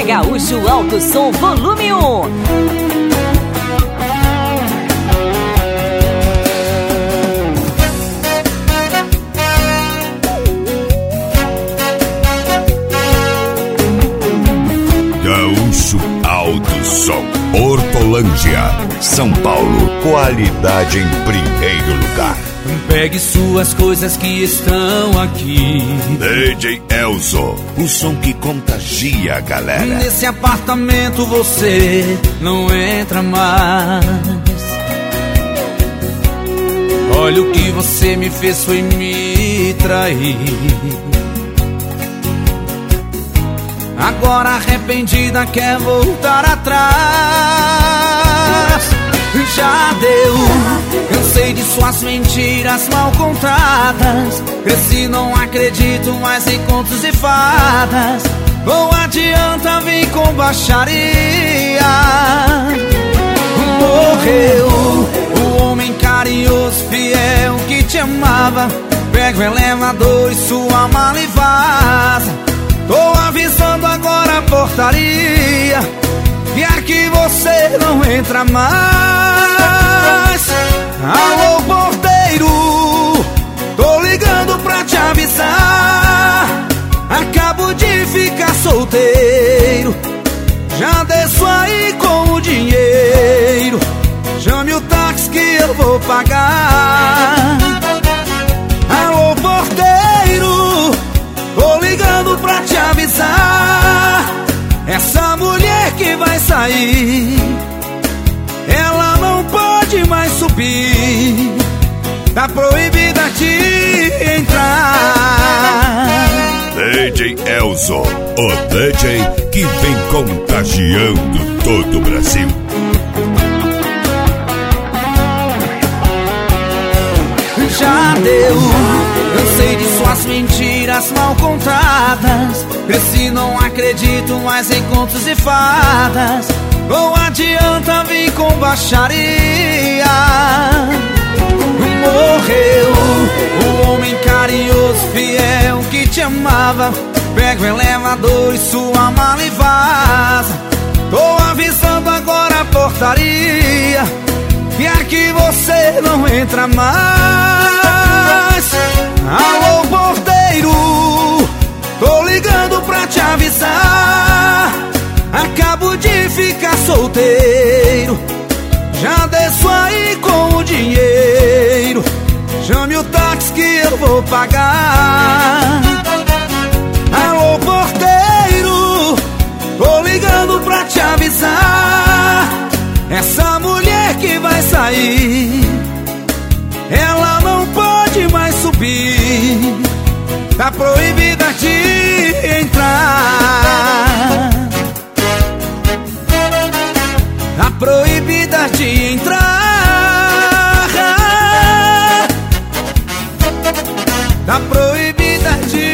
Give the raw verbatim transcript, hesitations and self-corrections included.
Gaúcho Alto Som Volume um. Gaúcho Alto Som, Hortolândia, São Paulo. Qualidade em primeiro lugar. Pegue suas coisas que estão aqui. D J Elzo, o som que contagia a galera. Nesse apartamento você não entra mais. Olha o que você me fez, foi me trair. Agora arrependida quer voltar atrás. Já deu, cansei de suas mentiras mal contadas. Cresci, não acredito mais em contos e fadas. Não adianta vir com baixaria. Morreu o homem carinhoso, fiel que te amava. Pega o elevador e sua mala e vaza. Tô avisando agora a portaria, quer que você não entra mais. Alô, porteiro, tô ligando pra te avisar. Acabo de ficar solteiro, já desço aí com o dinheiro. Chame o táxi que eu vou pagar. Alô, porteiro, tô ligando pra te avisar. Essa mulher que vai sair, ela não pode mais subir. Tá proibida de entrar. D J Elzo, o D J que vem contagiando todo o Brasil. Já deu, cansei de suas mentiras mal contadas. Cresci, não acredito mais em contos e fadas. Não adianta vir com baixaria. Morreu o homem carinhoso, fiel que te amava. Pega o elevador e sua mala e vaza. Tô avisando agora a portaria, quer que você não entra mais. Alô, porteiro, tô ligando pra te avisar. Acabo de ficar solteiro, já desço aí com o dinheiro. Chame o táxi que eu vou pagar. Alô, porteiro, tô ligando pra te avisar. Essa mulher que vai sair, ela não pode mais subir. Tá proibida de entrar. Tá proibida de entrar. Tá proibida de